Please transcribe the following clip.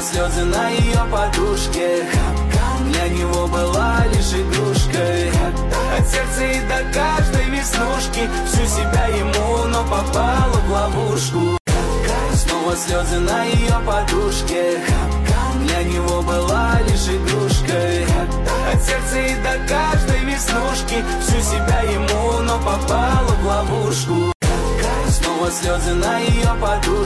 Снова слезы на ее подушке. Для него была лишь игрушкой. От сердца и до каждой веснушки. Всю себя ему, но попала в ловушку. Снова слезы на ее подушке. Для него была лишь игрушкой. От сердца и до каждой веснушки. Всю себя ему, но попала в ловушку. Снова слезы на ее подушке.